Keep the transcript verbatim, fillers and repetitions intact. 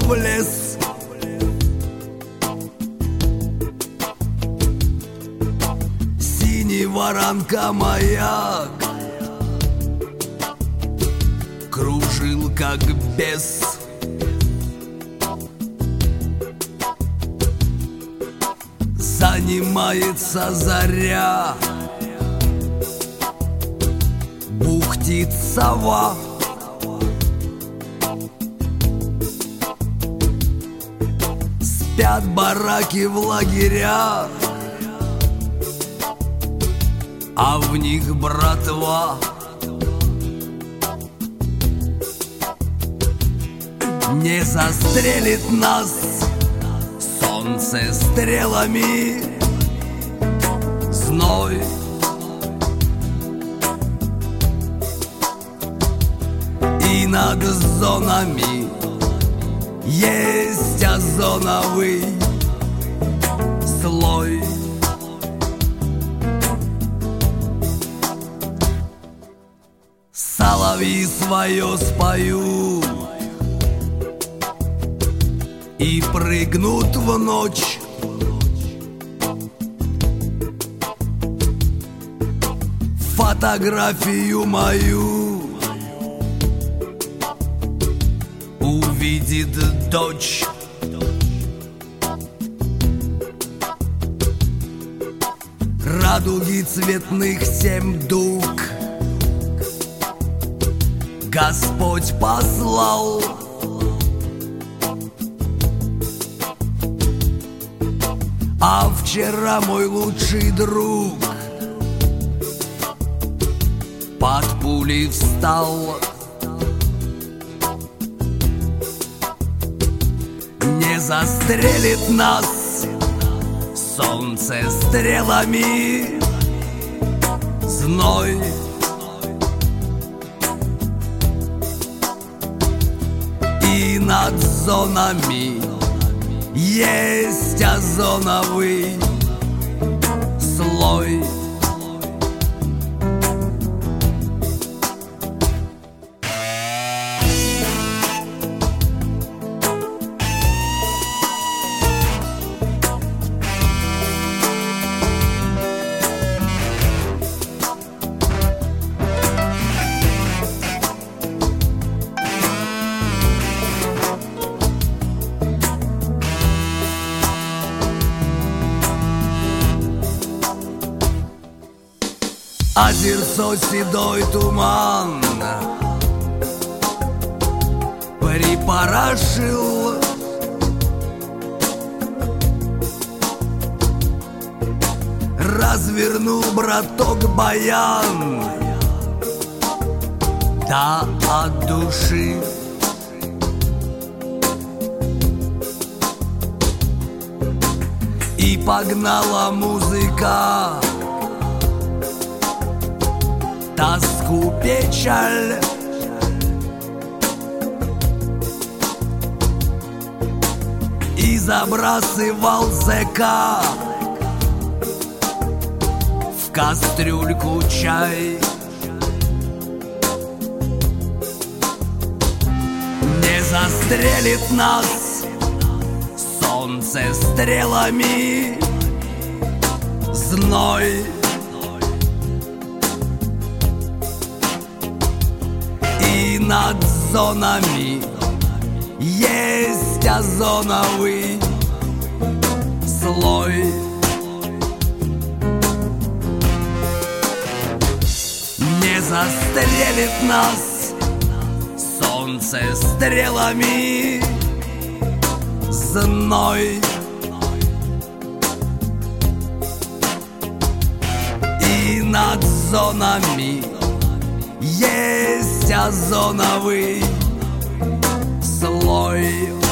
в лес. Синий воронка маяк кружил как бес. Занимается заря, бухтит сова. Спят бараки в лагерях, а в них братва. Не застрелит нас солнце стрелами, зной. И над зонами есть озоновый слой. Соловьи свое споют и прыгнут в ночь. Фотографию мою увидит дочь. Радуги цветных семь дуг Господь послал. А вчера мой лучший друг под пулей встал. Не застрелит нас солнце стрелами, зной. И над зонами есть озоновый слой. Озерцо седой туман припорошил. Развернул браток баян, да от души. И погнала музыка тоску, печаль. И забрасывал зэка в кастрюльку чай. Не застрелит нас солнце стрелами, зной. И над зонами есть озоновый слой. Не застрелит нас солнце стрелами, зной. И над зонами есть озоновый слой.